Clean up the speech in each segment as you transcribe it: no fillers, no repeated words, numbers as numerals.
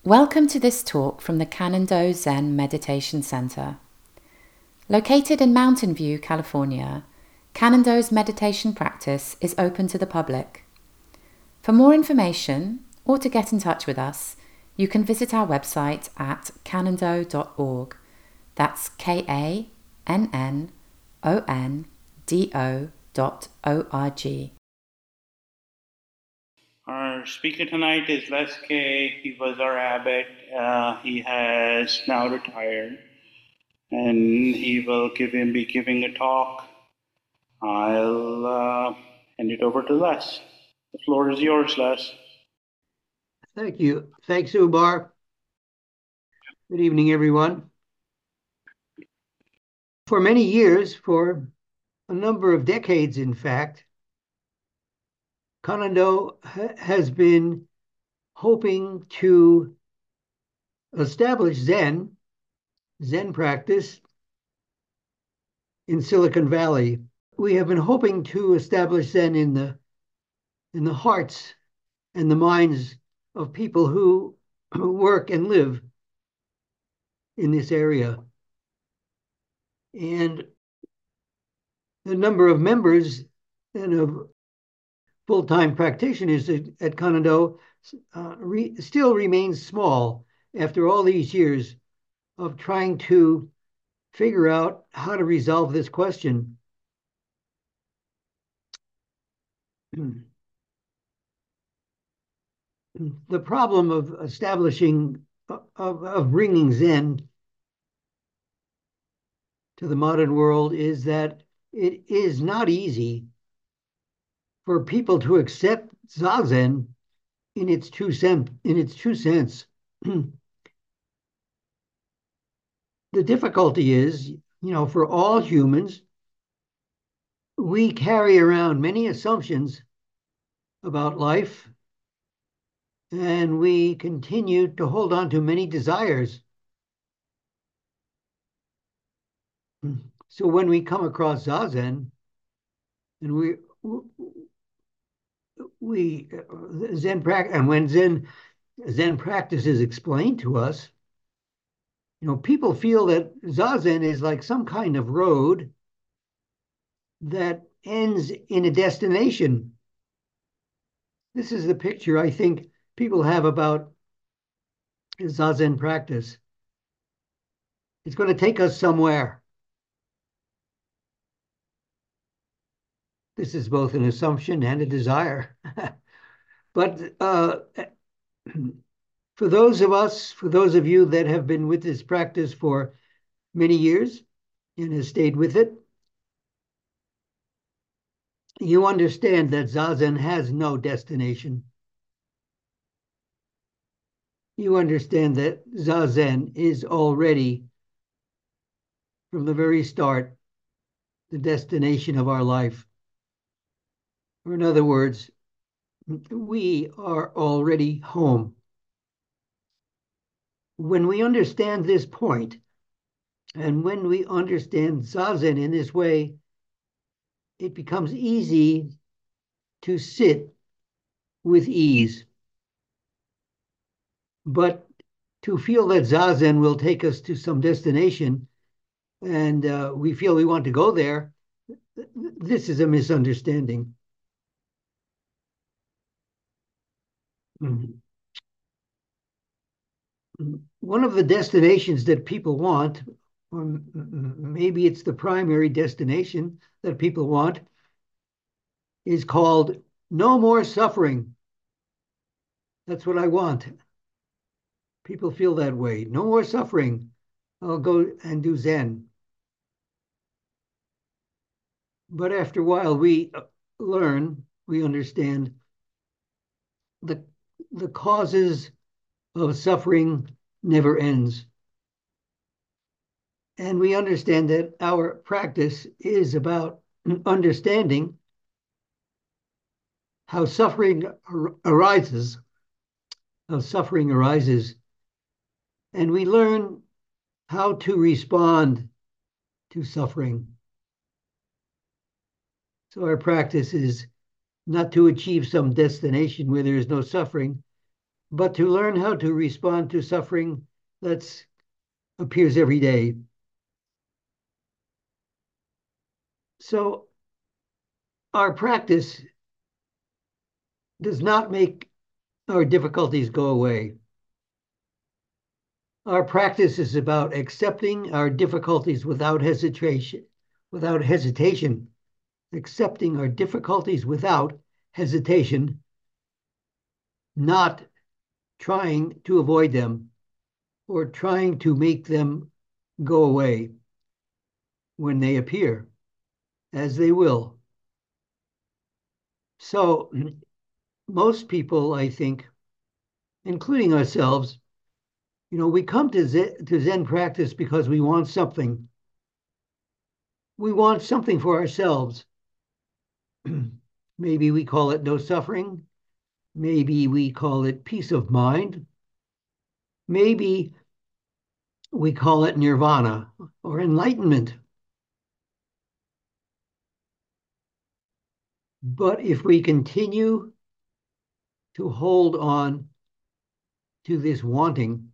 Welcome to this talk from the Cannon-Do Zen Meditation Center. Located in Mountain View, California, Cannon-Do's meditation practice is open to the public. For more information or to get in touch with us, you can visit our website at cannondo.org. That's KANNONDO.org. Our speaker tonight is Les Kay. He was our abbot. He has now retired, and he will be giving a talk. I'll hand it over to Les. The floor is yours, Les. Thank you. Thanks, Umar. Good evening, everyone. For many years, for a number of decades, in fact, Cannon-Do has been hoping to establish Zen practice in Silicon Valley. We have been hoping to establish Zen in the hearts and the minds of people who work and live in this area. And the number of members and of full-time practitioners at Cannon-Do still remains small after all these years of trying to figure out how to resolve this question. The problem of establishing, of bringing Zen to the modern world is that it is not easy for people to accept Zazen in its true sense. The difficulty is, for all humans, we carry around many assumptions about life, and we continue to hold on to many desires. So when we come across Zazen, and Zen practice, and when Zen practice is explained to us, people feel that Zazen is like some kind of road that ends in a destination. This is the picture I think people have about Zazen practice. It's going to take us somewhere. This is both an assumption and a desire. But for those of you that have been with this practice for many years and have stayed with it, you understand that Zazen has no destination. You understand that Zazen is already, from the very start, the destination of our life. Or in other words, we are already home. When we understand this point, and when we understand Zazen in this way, it becomes easy to sit with ease. But to feel that Zazen will take us to some destination, and we feel we want to go there, this is a misunderstanding. One of the destinations that people want, or maybe it's the primary destination that people want, is called no more suffering. That's what I want. People feel that way. No more suffering. I'll go and do Zen. But after a while, we understand the causes of suffering never ends. And we understand that our practice is about understanding how suffering arises, and we learn how to respond to suffering. So our practice is not to achieve some destination where there is no suffering, but to learn how to respond to suffering that appears every day. So our practice does not make our difficulties go away. Our practice is about accepting our difficulties without hesitation, accepting our difficulties without hesitation, not trying to avoid them or trying to make them go away when they appear, as they will. So most people, I think, including ourselves, we come to Zen practice because we want something. We want something for ourselves. Maybe we call it no suffering. Maybe we call it peace of mind. Maybe we call it nirvana or enlightenment. But if we continue to hold on to this wanting,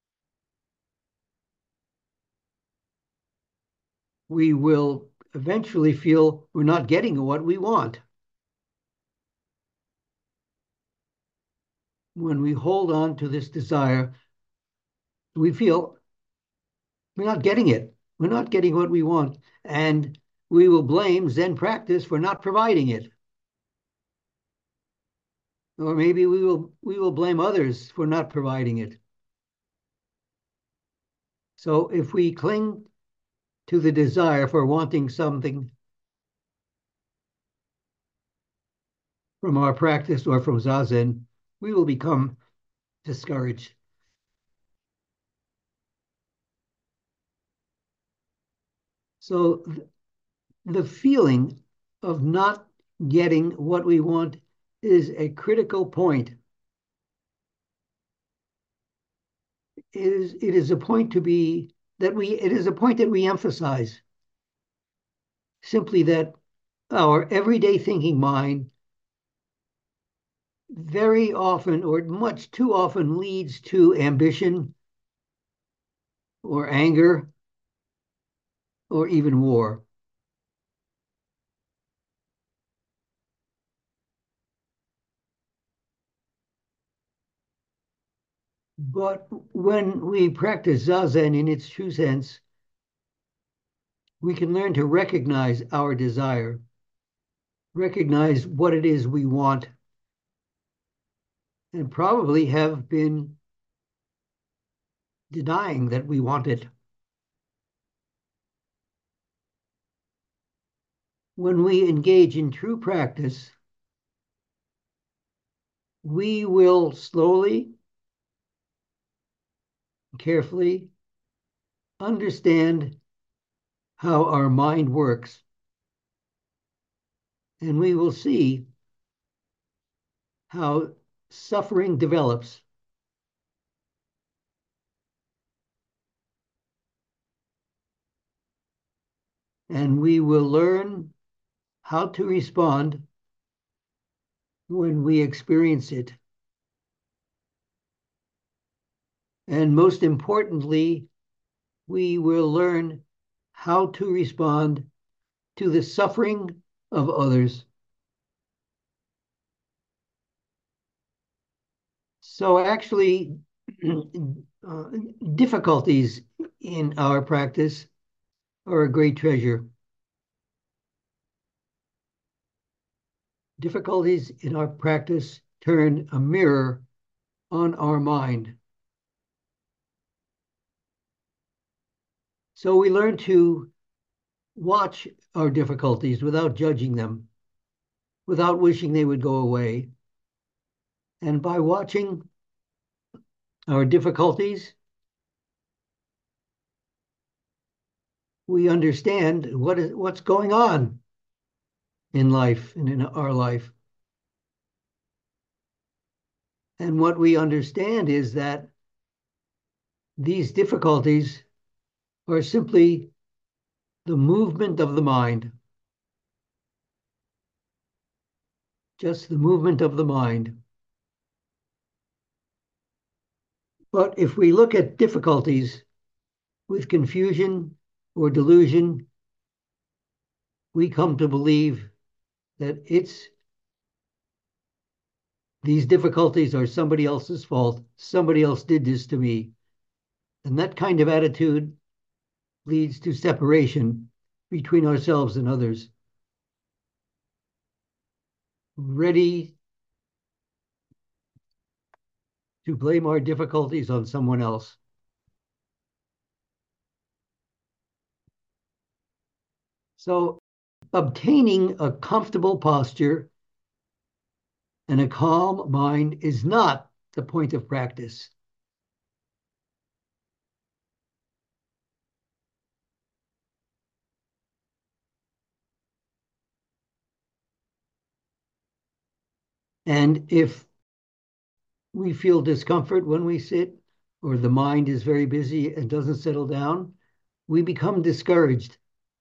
we will eventually feel we're not getting what we want. When we hold on to this desire, we feel we're not getting it. We're not getting what we want. And we will blame Zen practice for not providing it. Or maybe we will blame others for not providing it. So if we cling to the desire for wanting something from our practice or from Zazen, we will become discouraged. So the feeling of not getting what we want is a critical point. It is a point that we emphasize. Simply that our everyday thinking mind very often or much too often leads to ambition or anger or even war. But when we practice Zazen in its true sense, we can learn to recognize our desire, recognize what it is we want, and probably have been denying that we want it. When we engage in true practice, we will slowly, carefully understand how our mind works. And we will see how suffering develops. And we will learn how to respond when we experience it. And most importantly, we will learn how to respond to the suffering of others. So actually, difficulties in our practice are a great treasure. Difficulties in our practice turn a mirror on our mind. So we learn to watch our difficulties without judging them, without wishing they would go away. And by watching our difficulties, we understand what's going on in life and in our life. And what we understand is that these difficulties are simply the movement of the mind, just the movement of the mind. But if we look at difficulties with confusion or delusion, we come to believe that these difficulties are somebody else's fault. Somebody else did this to me. And that kind of attitude leads to separation between ourselves and others. Ready to blame our difficulties on someone else. So, obtaining a comfortable posture and a calm mind is not the point of practice. And if we feel discomfort when we sit, or the mind is very busy and doesn't settle down, we become discouraged.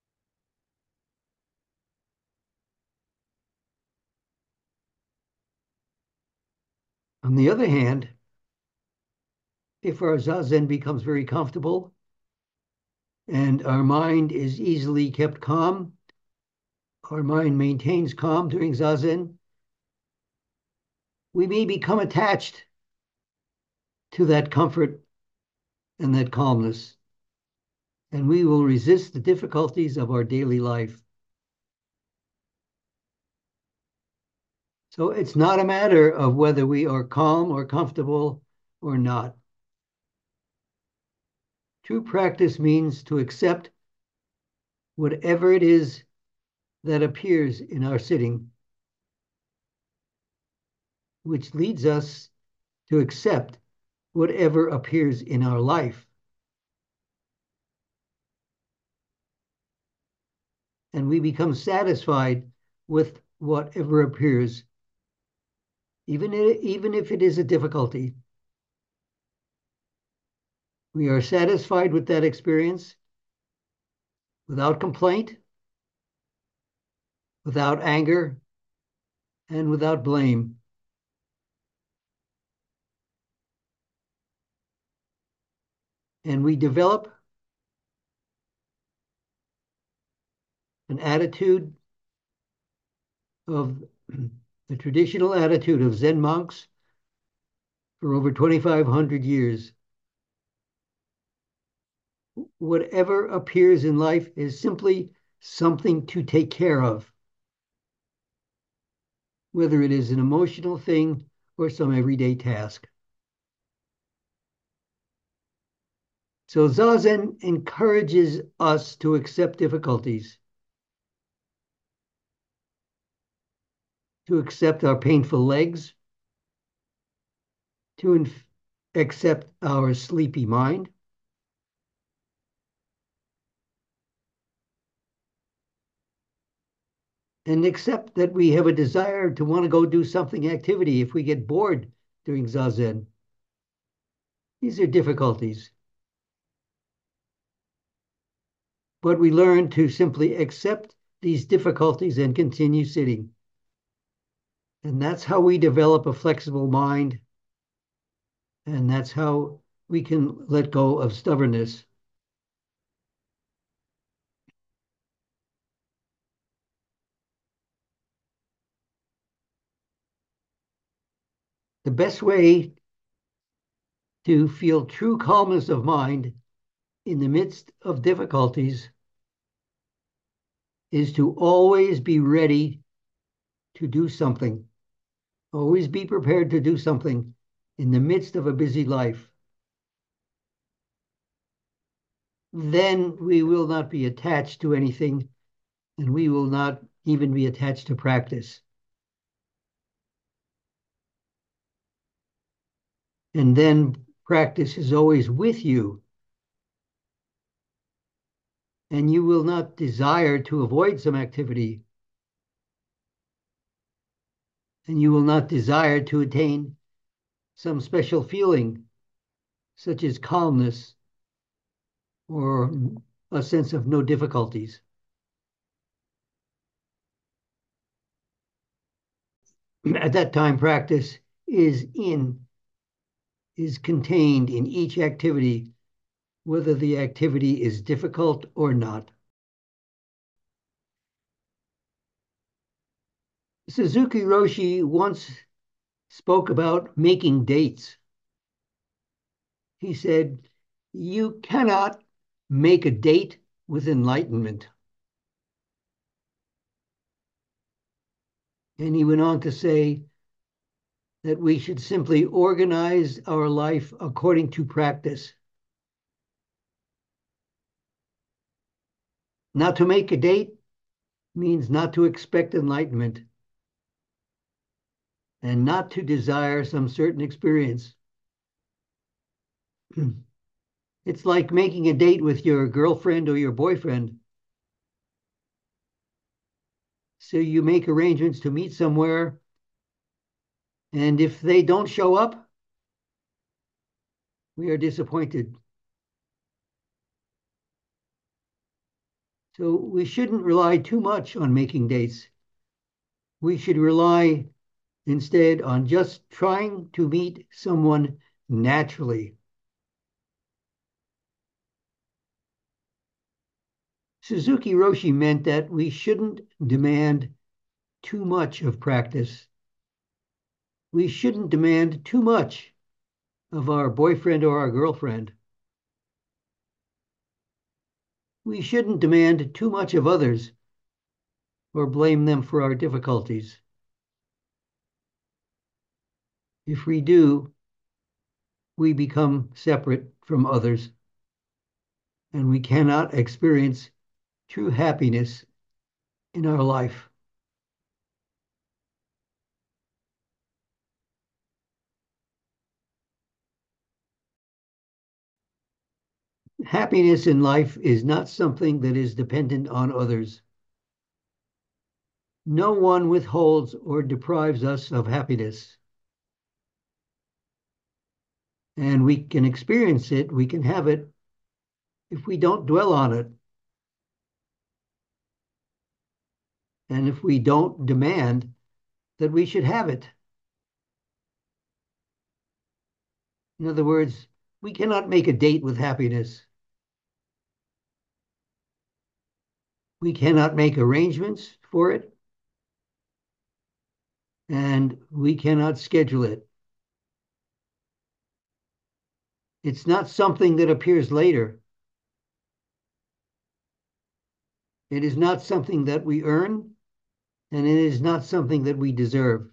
On the other hand, if our zazen becomes very comfortable and our mind is easily kept calm, our mind maintains calm during zazen, we may become attached to that comfort and that calmness, and we will resist the difficulties of our daily life. So it's not a matter of whether we are calm or comfortable or not. True practice means to accept whatever it is that appears in our sitting, which leads us to accept whatever appears in our life. And we become satisfied with whatever appears, even if it is a difficulty. We are satisfied with that experience without complaint, without anger, and without blame. And we develop an attitude of the traditional attitude of Zen monks for over 2,500 years. Whatever appears in life is simply something to take care of, whether it is an emotional thing or some everyday task. So Zazen encourages us to accept difficulties, to accept our painful legs, to accept our sleepy mind, and accept that we have a desire to want to go do something activity if we get bored during Zazen. These are difficulties. But we learn to simply accept these difficulties and continue sitting. And that's how we develop a flexible mind. And that's how we can let go of stubbornness. The best way to feel true calmness of mind in the midst of difficulties is to always be ready to do something. Always be prepared to do something in the midst of a busy life. Then we will not be attached to anything, and we will not even be attached to practice. And then practice is always with you. And you will not desire to avoid some activity. And you will not desire to attain some special feeling, such as calmness or a sense of no difficulties. At that time, practice is in is contained in each activity, whether the activity is difficult or not. Suzuki Roshi once spoke about making dates. He said, "You cannot make a date with enlightenment." And he went on to say that we should simply organize our life according to practice. Not to make a date means not to expect enlightenment and not to desire some certain experience. It's like making a date with your girlfriend or your boyfriend. So you make arrangements to meet somewhere, and if they don't show up, we are disappointed. So we shouldn't rely too much on making dates. We should rely instead on just trying to meet someone naturally. Suzuki Roshi meant that we shouldn't demand too much of practice. We shouldn't demand too much of our boyfriend or our girlfriend. We shouldn't demand too much of others or blame them for our difficulties. If we do, we become separate from others, and we cannot experience true happiness in our life. Happiness in life is not something that is dependent on others. No one withholds or deprives us of happiness. And we can experience it, we can have it, if we don't dwell on it. And if we don't demand that we should have it. In other words, we cannot make a date with happiness. We cannot make arrangements for it. And we cannot schedule it. It's not something that appears later. It is not something that we earn, and it is not something that we deserve.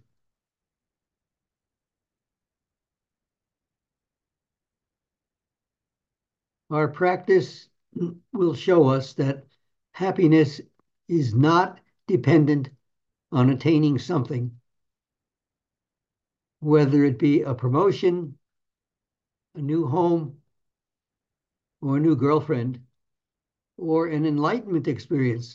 Our practice will show us that happiness is not dependent on attaining something, whether it be a promotion, a new home, or a new girlfriend, or an enlightenment experience.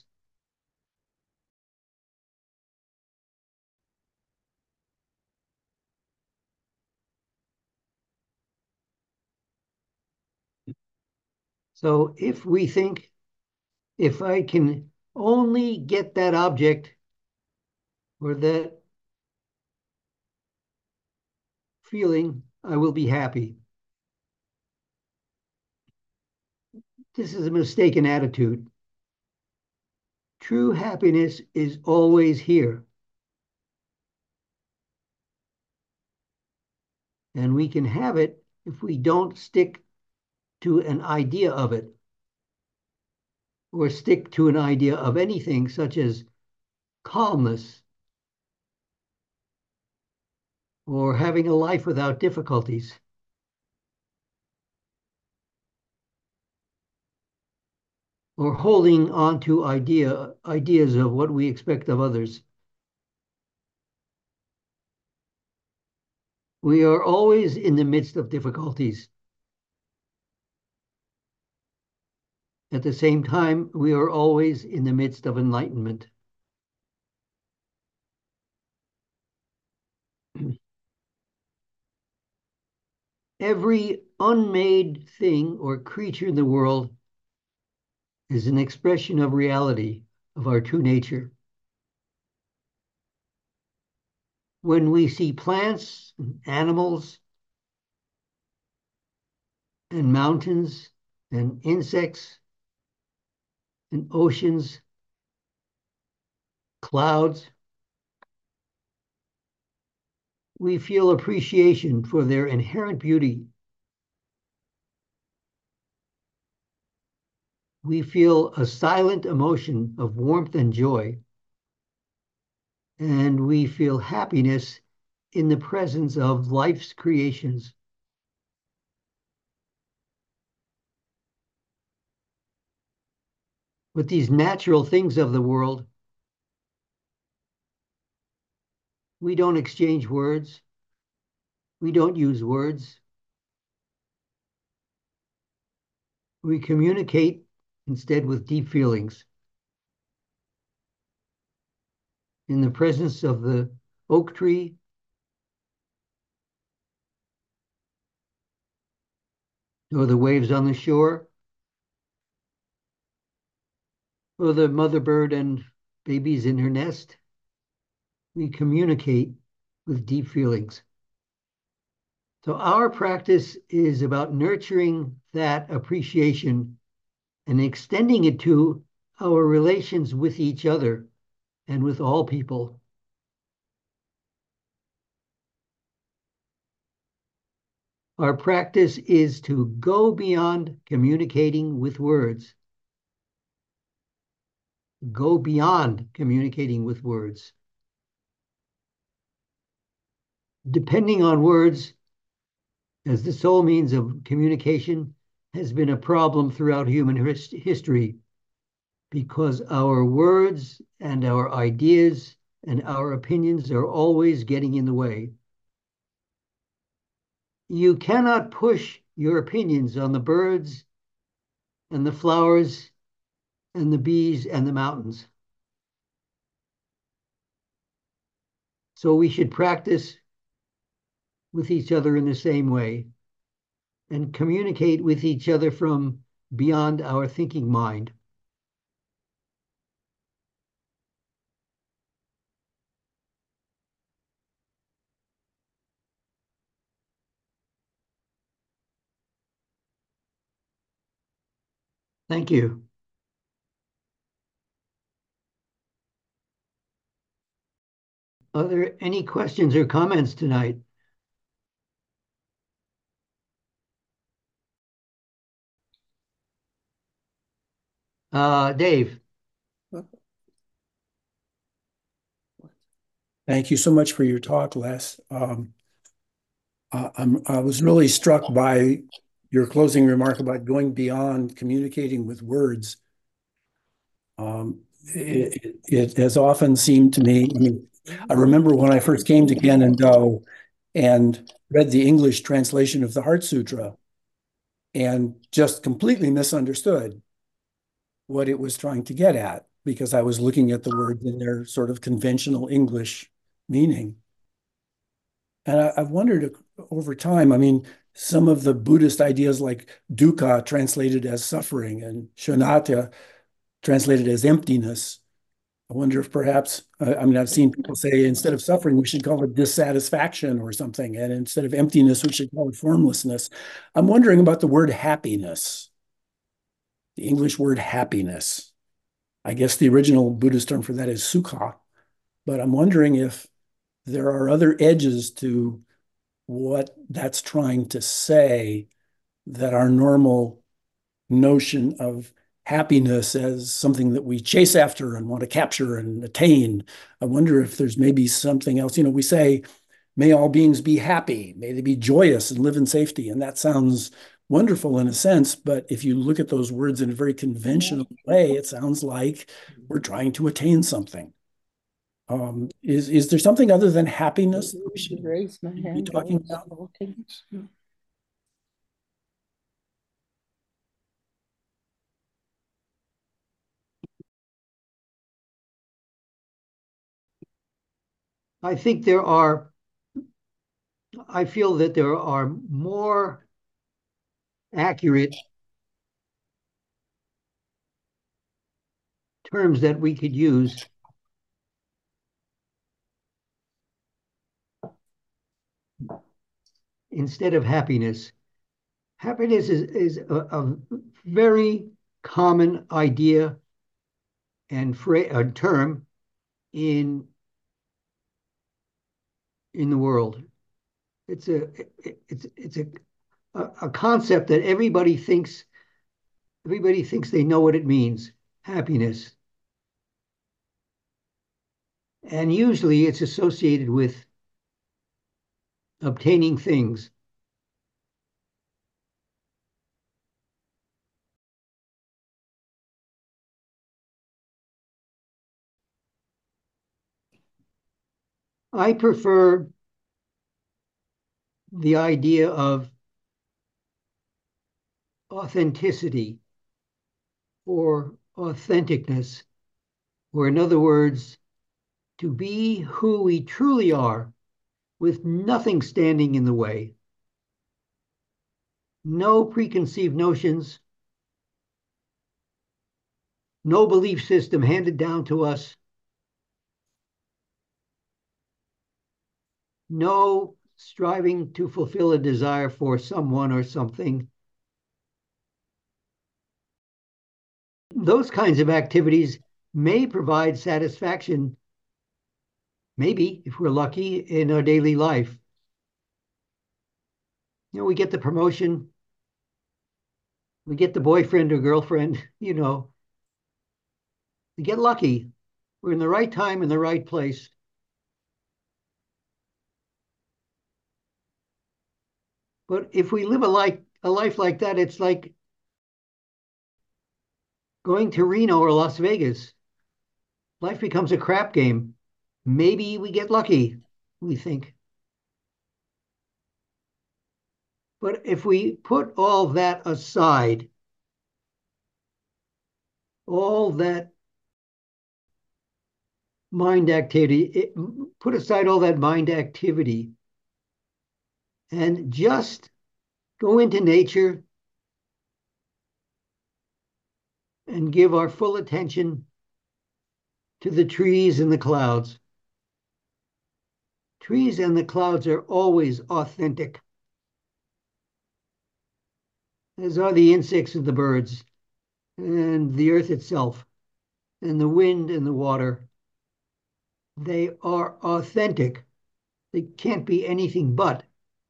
So if we think, if I can only get that object or that feeling, I will be happy. This is a mistaken attitude. True happiness is always here. And we can have it if we don't stick to an idea of it or stick to an idea of anything such as calmness or having a life without difficulties. Or holding on to ideas of what we expect of others. We are always in the midst of difficulties. At the same time, we are always in the midst of enlightenment. Every unmade thing or creature in the world is an expression of reality, of our true nature. When we see plants, animals, and mountains and insects and oceans, clouds. We feel appreciation for their inherent beauty. We feel a silent emotion of warmth and joy, and we feel happiness in the presence of life's creations. With these natural things of the world, we don't exchange words. We don't use words. We communicate instead with deep feelings. In the presence of the oak tree, or the waves on the shore, or the mother bird and babies in her nest, we communicate with deep feelings. So our practice is about nurturing that appreciation and extending it to our relations with each other and with all people. Our practice is to go beyond communicating with words. Go beyond communicating with words. Depending on words, as the sole means of communication, has been a problem throughout human history because our words and our ideas and our opinions are always getting in the way. You cannot push your opinions on the birds and the flowers and the bees and the mountains. So we should practice with each other in the same way and communicate with each other from beyond our thinking mind. Thank you. Are there any questions or comments tonight? Dave. Thank you so much for your talk, Les. I was really struck by your closing remark about going beyond communicating with words. It has often seemed to me, I mean, I remember when I first came to Kannon-Do and read the English translation of the Heart Sutra and just completely misunderstood what it was trying to get at because I was looking at the words in their sort of conventional English meaning. And I've wondered over time, I mean, some of the Buddhist ideas like dukkha translated as suffering and shunyata translated as emptiness. I wonder if perhaps, I mean, I've seen people say instead of suffering, we should call it dissatisfaction or something. And instead of emptiness, we should call it formlessness. I'm wondering about the word happiness, the English word happiness. I guess the original Buddhist term for that is sukha. But I'm wondering if there are other edges to what that's trying to say that our normal notion of happiness as something that we chase after and want to capture and attain. I wonder if there's maybe something else. You know, we say, may all beings be happy, may they be joyous and live in safety. And that sounds wonderful in a sense, but if you look at those words in a very conventional way, it sounds like we're trying to attain something. Is there something other than happiness that we should be talking about? I feel that there are more accurate terms that we could use instead of happiness. Happiness is a very common idea and a term in the world. It's a concept that everybody thinks they know what it means, happiness. And usually it's associated with obtaining things. I prefer the idea of authenticity or authenticness, or in other words, to be who we truly are with nothing standing in the way. No preconceived notions, no belief system handed down to us, no striving to fulfill a desire for someone or something. Those kinds of activities may provide satisfaction, maybe, if we're lucky, in our daily life. We get the promotion, we get the boyfriend or girlfriend, we get lucky. We're in the right time, in the right place. But if we live a life like that, it's like going to Reno or Las Vegas. Life becomes a crap game. Maybe we get lucky, we think. But if we put all that aside, all that mind activity, put aside all that mind activity and just go into nature and give our full attention to the trees and the clouds. Trees and the clouds are always authentic, as are the insects and the birds, and the earth itself, and the wind and the water. They are authentic. They can't be anything but.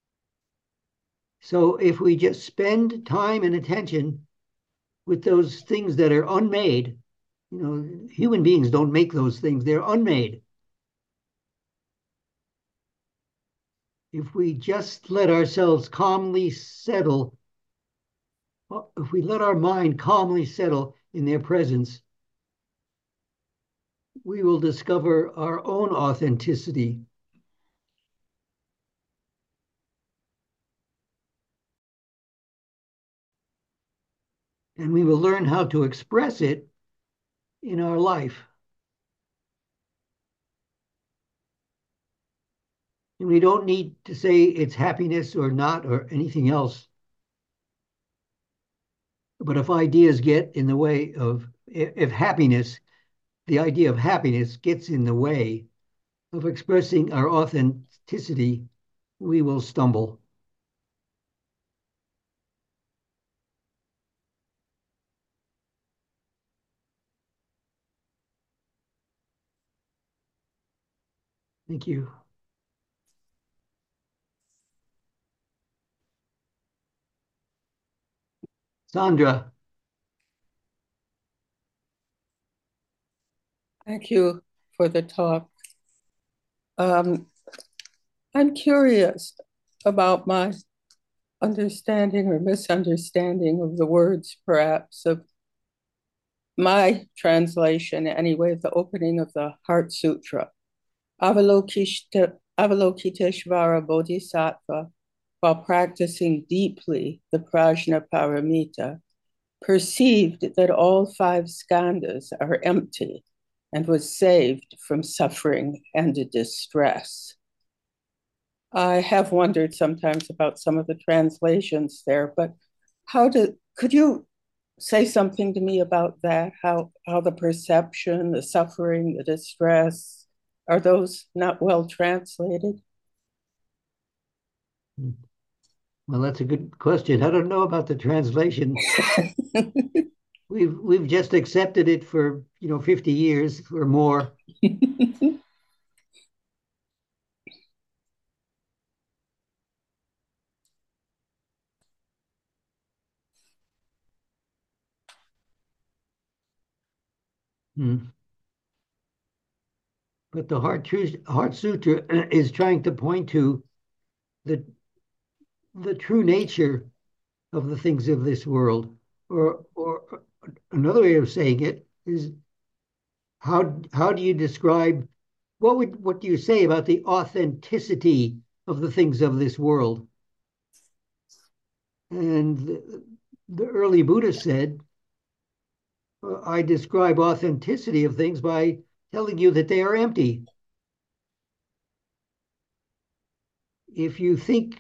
So if we just spend time and attention with those things that are unmade, human beings don't make those things, they're unmade. If we just let ourselves calmly settle, if we let our mind calmly settle in their presence, we will discover our own authenticity. And we will learn how to express it in our life. And we don't need to say it's happiness or not or anything else. But if ideas get in the way of, if happiness, the idea of happiness gets in the way of expressing our authenticity, we will stumble. Thank you. Sandra. Thank you for the talk. I'm curious about my understanding or misunderstanding of the words, perhaps, of my translation, anyway, of the opening of the Heart Sutra. Avalokiteshvara Bodhisattva, while practicing deeply the Prajnaparamita, perceived that all 5 skandhas are empty and was saved from suffering and distress. I have wondered sometimes about some of the translations there, but could you say something to me about that? How the perception, the suffering, the distress, are those not well translated? Well, that's a good question. I don't know about the translation. We've just accepted it for 50 years or more. Hmm. But the Heart Sutra is trying to point to the the true nature of the things of this world. Or another way of saying it is, how do you describe what do you say about the authenticity of the things of this world? And the early Buddha said, I describe authenticity of things by telling you that they are empty. If you think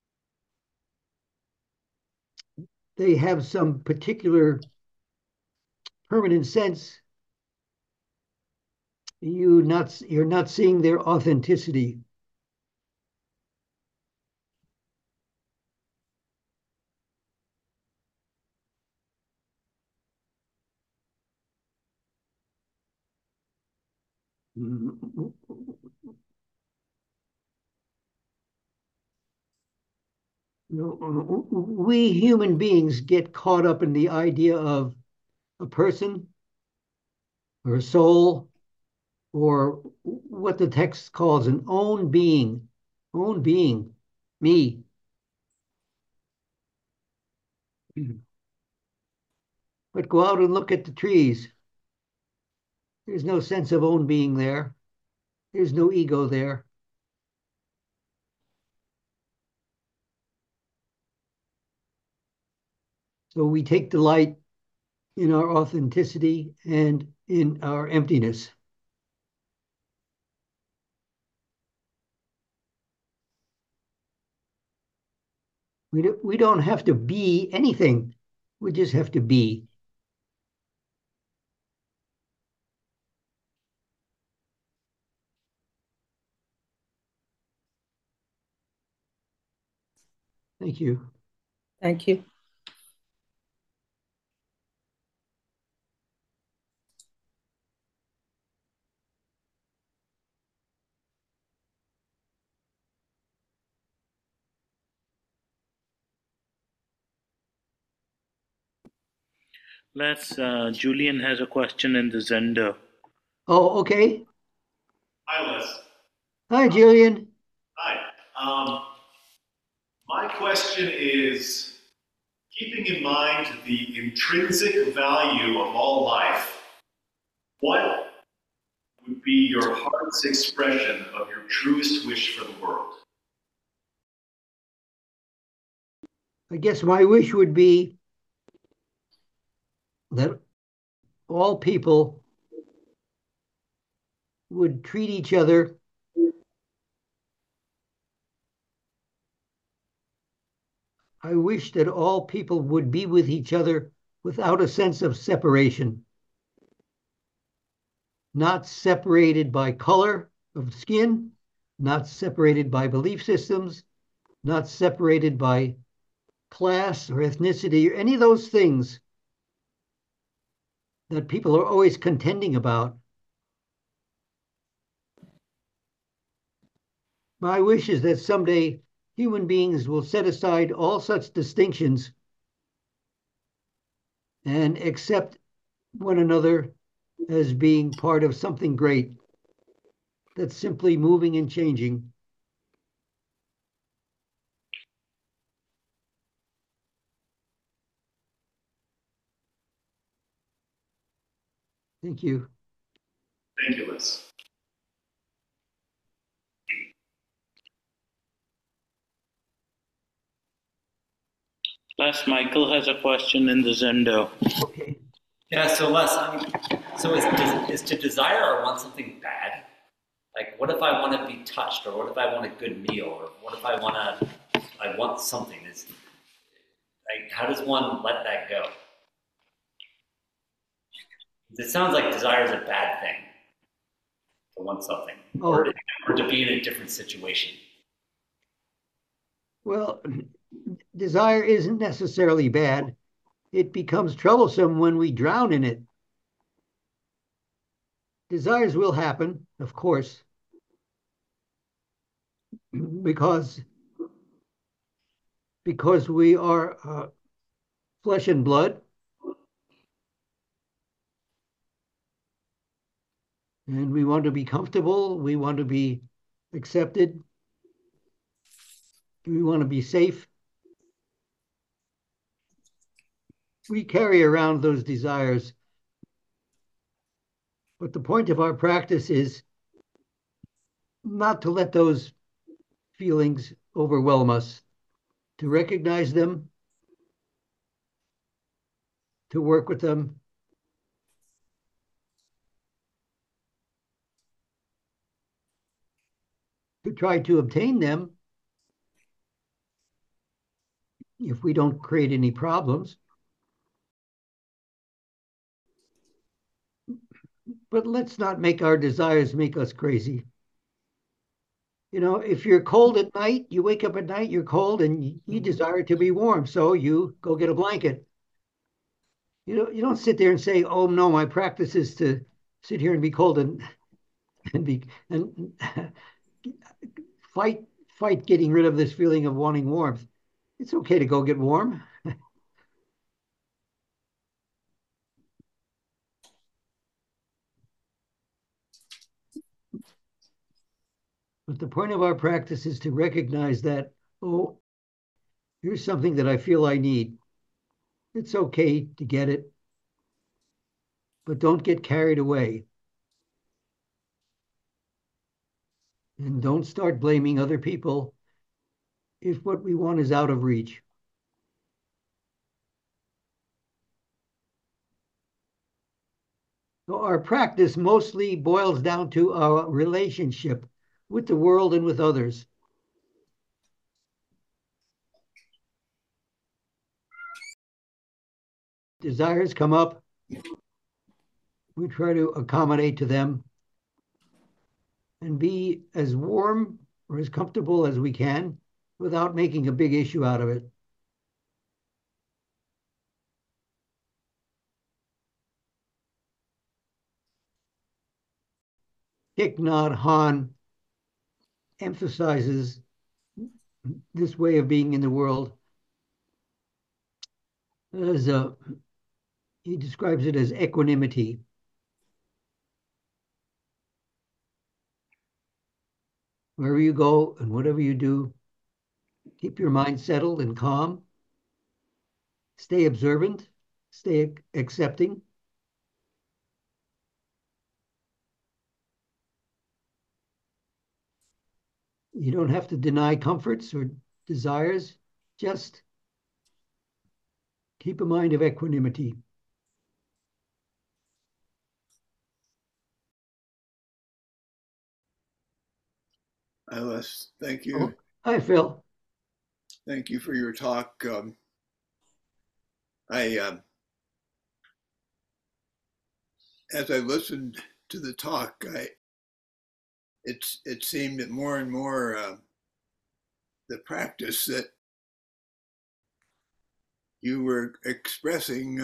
they have some particular permanent sense, you're not seeing their authenticity. We human beings get caught up in the idea of a person or a soul, or what the text calls an own being, me. But go out and look at the trees. There's no sense of own being there. There's no ego there. So we take delight in our authenticity and in our emptiness. We don't have to be anything. We just have to be. Thank you. Thank you. Julian has a question in the Zendo. Oh, okay. Hi, Les. Hi, Julian. Hi. My question is, keeping in mind the intrinsic value of all life, what would be your heart's expression of your truest wish for the world? I guess my wish would be that all people would treat each other I wish that all people would be with each other without a sense of separation, not separated by color of skin, not separated by belief systems, not separated by class or ethnicity or any of those things that people are always contending about. My wish is that someday human beings will set aside all such distinctions and accept one another as being part of something great that's simply moving and changing. Thank you. Thank you, Les. Michael has a question in the Zendo. Okay. Yeah, so Les, so is to desire or want something bad? Like, what if I want to be touched, or what if I want a good meal, or what if I want something? Is like, how does one let that go? It sounds like desire is a bad thing to want something, or to be in a different situation. Well, desire isn't necessarily bad. It becomes troublesome when we drown in it. Desires will happen, of course, because we are flesh and blood, and we want to be comfortable. We want to be accepted. We want to be safe. We carry around those desires. But the point of our practice is not to let those feelings overwhelm us, to recognize them, to work with them, to try to obtain them if we don't create any problems. But let's not make our desires make us crazy. You know, if you're cold at night, you wake up at night, you're cold, and you desire to be warm, so you go get a blanket. You don't sit there and say, "Oh no, my practice is to sit here and be cold and fight getting rid of this feeling of wanting warmth." It's okay to go get warm. But the point of our practice is to recognize that, oh, here's something that I feel I need. It's okay to get it, but don't get carried away. And don't start blaming other people if what we want is out of reach. So our practice mostly boils down to our relationship with the world and with others. Desires come up, we try to accommodate to them and be as warm or as comfortable as we can without making a big issue out of it. Thich Nhat Hanh emphasizes this way of being in the world as he describes it as equanimity. Wherever you go and whatever you do, keep your mind settled and calm. Stay observant, stay accepting. You don't have to deny comforts or desires, just keep a mind of equanimity. Hi, Les. Thank you. Oh, hi, Phil. Thank you for your talk. As I listened to the talk, it seemed that more and more the practice that you were expressing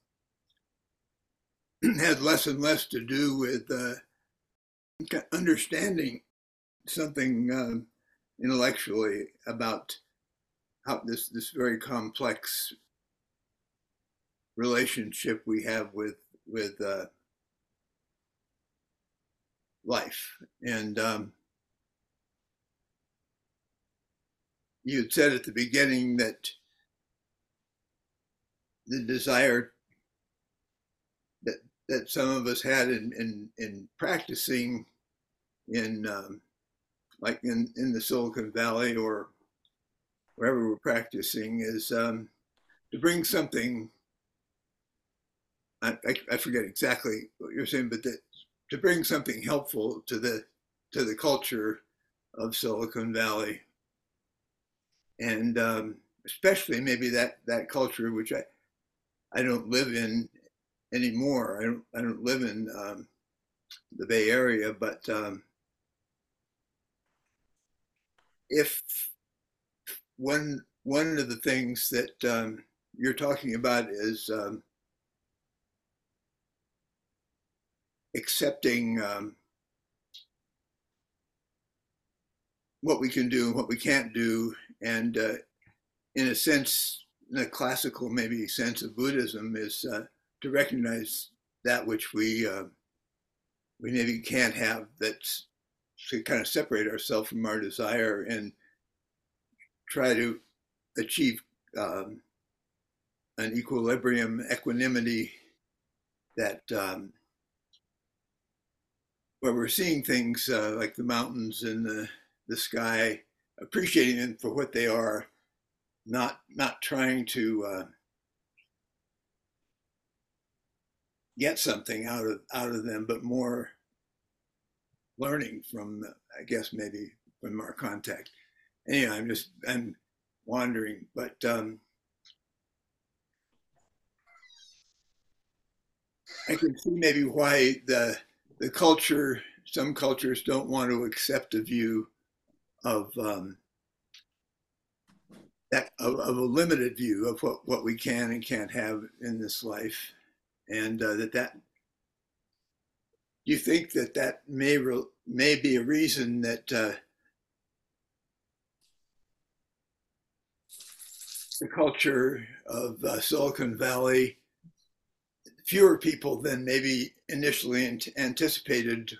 had less and less to do with understanding something intellectually about how this very complex relationship we have with life. And you had said at the beginning that the desire that some of us had in practicing in like in the Silicon Valley or wherever we're practicing is to bring something. I forget exactly what you're saying, but to bring something helpful to the culture of Silicon Valley, and especially maybe that culture which I don't live in anymore. I don't live in the Bay Area, but if one one of the things that you're talking about is accepting what we can do and what we can't do. And in a sense, in a classical maybe sense of Buddhism, is to recognize that which we maybe can't have, that's to kind of separate ourselves from our desire and try to achieve an equilibrium, equanimity, that where we're seeing things like the mountains and the sky, appreciating them for what they are, not trying to get something out of them, but more learning from, I guess, maybe from our contact. Anyway, I'm wandering, but I can see maybe why the culture, some cultures don't want to accept a view of of a limited view of what we can and can't have in this life, and that you think that may be a reason that the culture of Silicon Valley, fewer people than maybe initially anticipated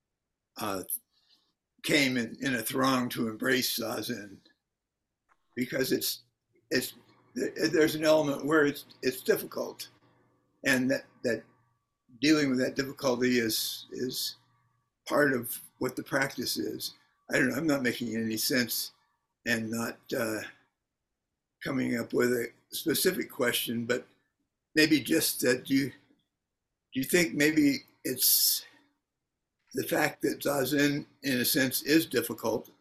came in a throng to embrace Zazen, because there's an element where it's difficult, and that dealing with that difficulty is part of what the practice is. I don't know, I'm not making any sense and not coming up with a specific question, but maybe just that do you think maybe it's the fact that Zazen, in a sense, is difficult,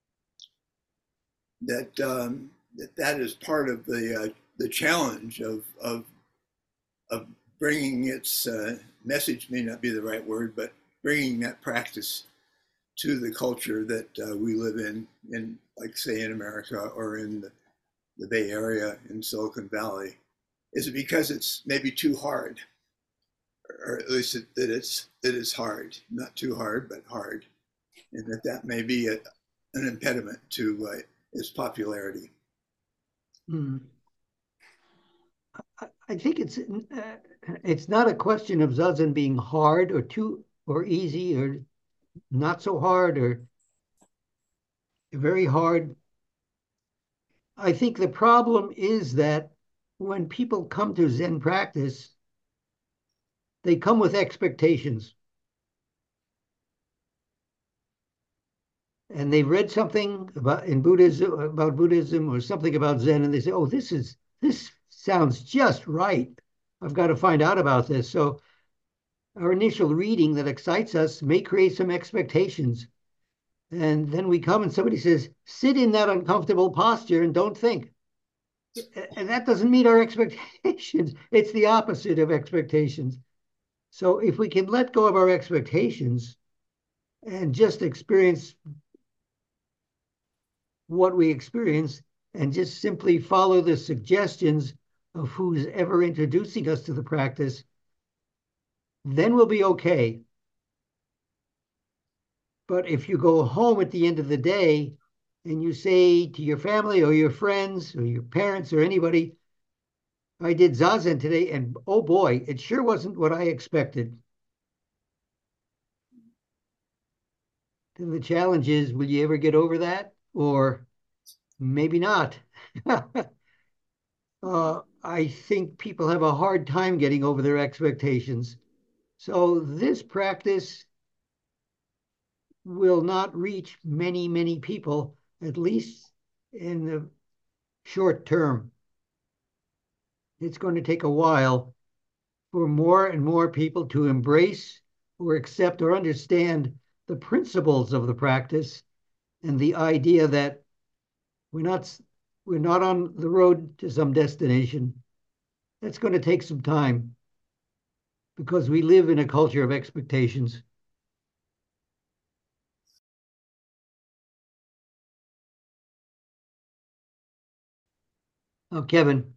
that that is part of the challenge of bringing its message, may not be the right word, but bringing that practice to the culture that we live in, like say in America or in the Bay Area, in Silicon Valley? Is it because it's maybe too hard, or at least that it's hard, not too hard, but hard, and that may be an impediment to its popularity? I think it's not a question of Zazen being hard or easy or not so hard or very hard. I think the problem is that when people come to Zen practice, they come with expectations. And they've read something about Buddhism or something about Zen, and they say, "Oh, this sounds just right. I've got to find out about this." So our initial reading that excites us may create some expectations. And then we come and somebody says, "Sit in that uncomfortable posture and don't think." And that doesn't meet our expectations. It's the opposite of expectations. So if we can let go of our expectations and just experience what we experience and just simply follow the suggestions of who's ever introducing us to the practice, then we'll be okay. But if you go home at the end of the day and you say to your family or your friends or your parents or anybody, "I did Zazen today, and oh boy, it sure wasn't what I expected," then the challenge is, will you ever get over that? Or maybe not. I think people have a hard time getting over their expectations. So this practice will not reach many, many people, at least in the short term. It's going to take a while for more and more people to embrace or accept or understand the principles of the practice and the idea that we're not on the road to some destination. That's going to take some time because we live in a culture of expectations. Kevin.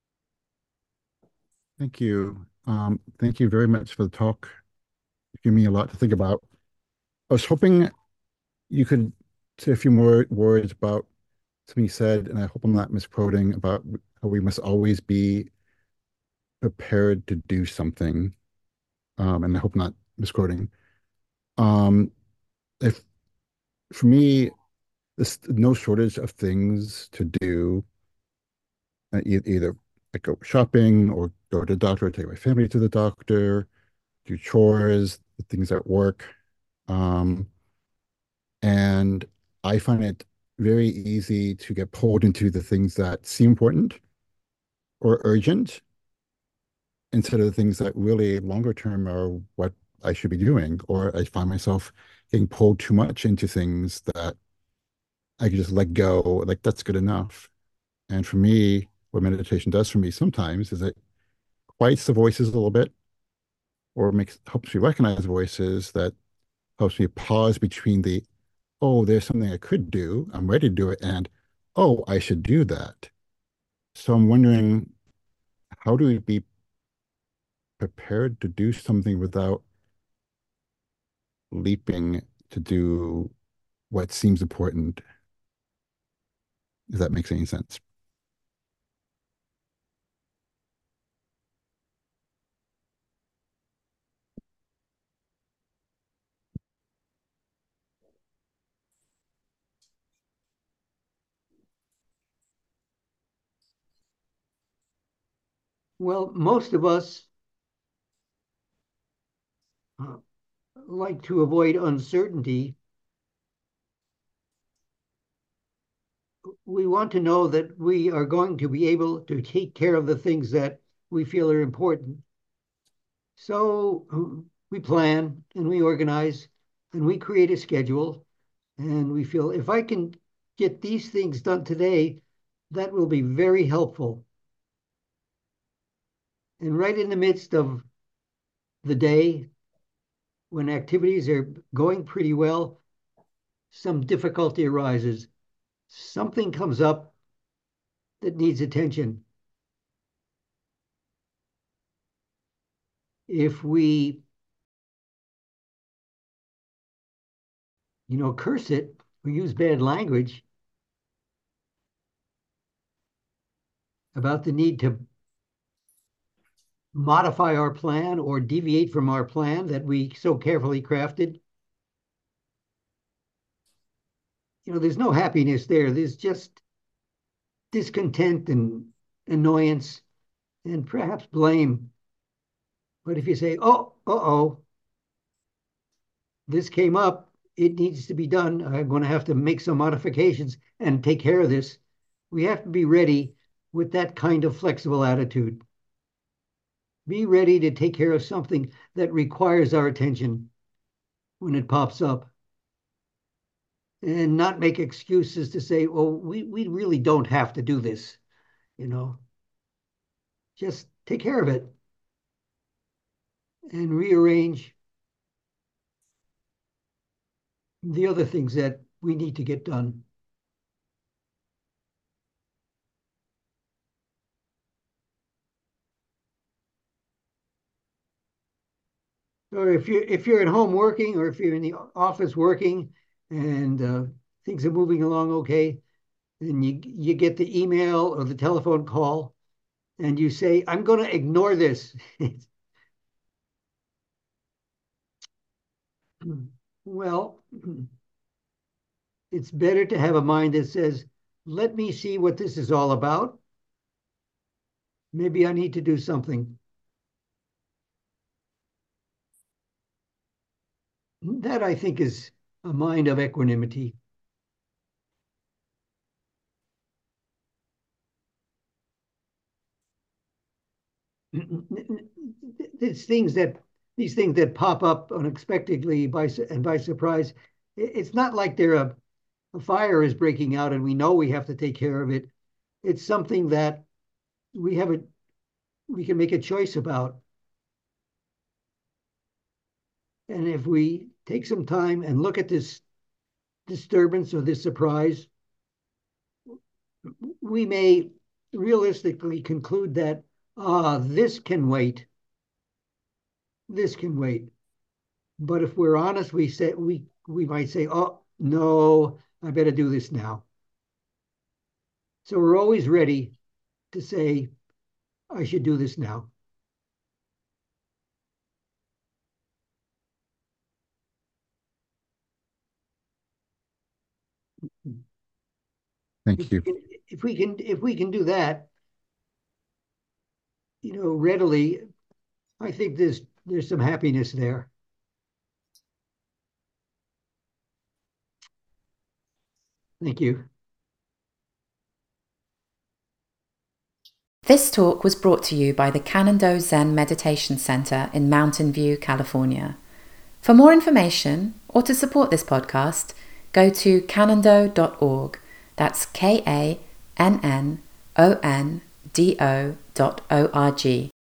Thank you. Thank you very much for the talk. You give me a lot to think about. I was hoping you could say a few more words about something you said, and I hope I'm not misquoting, about how we must always be prepared to do something. And I hope I'm not misquoting. Um, if for me, there's no shortage of things to do, either like go shopping or go to the doctor, take my family to the doctor, do chores, the things at work. Um, and I find it very easy to get pulled into the things that seem important or urgent instead of the things that really longer term are what I should be doing. Or I find myself getting pulled too much into things that I could just let go, like that's good enough. And for me, what meditation does for me sometimes is it quiets the voices a little bit, or helps me recognize voices, that helps me pause between the, oh, there's something I could do, I'm ready to do it, and oh, I should do that. So I'm wondering, how do we be prepared to do something without leaping to do what seems important, if that makes any sense? Well, most of us like to avoid uncertainty. We want to know that we are going to be able to take care of the things that we feel are important. So we plan and we organize and we create a schedule, and we feel if I can get these things done today, that will be very helpful. And right in the midst of the day, when activities are going pretty well, some difficulty arises. Something comes up that needs attention. If we, curse it, we use bad language about the need to modify our plan or deviate from our plan that we so carefully crafted, there's no happiness there. There's just discontent and annoyance and perhaps blame. But if you say, oh, uh-oh, this came up, it needs to be done, I'm going to have to make some modifications and take care of this, we have to be ready with that kind of flexible attitude. Be ready to take care of something that requires our attention when it pops up, and not make excuses to say, well, we really don't have to do this, just take care of it and rearrange the other things that we need to get done. Or if you're at home working, or if you're in the office working, and things are moving along okay, and you get the email or the telephone call, and you say, I'm going to ignore this. Well, it's better to have a mind that says, let me see what this is all about. Maybe I need to do something. That, I think, is a mind of equanimity. These things that pop up unexpectedly by surprise, it's not like a fire is breaking out and we know we have to take care of it. It's something that we can make a choice about. And if we take some time and look at this disturbance or this surprise, we may realistically conclude that, this can wait. This can wait. But if we're honest, we might say, oh, no, I better do this now. So we're always ready to say, I should do this now. Thank you. If we can do that, readily, I think there's some happiness there. Thank you. This talk was brought to you by the Canando Zen Meditation Center in Mountain View, California. For more information or to support this podcast, go to canando.org. That's KANNONDO.org.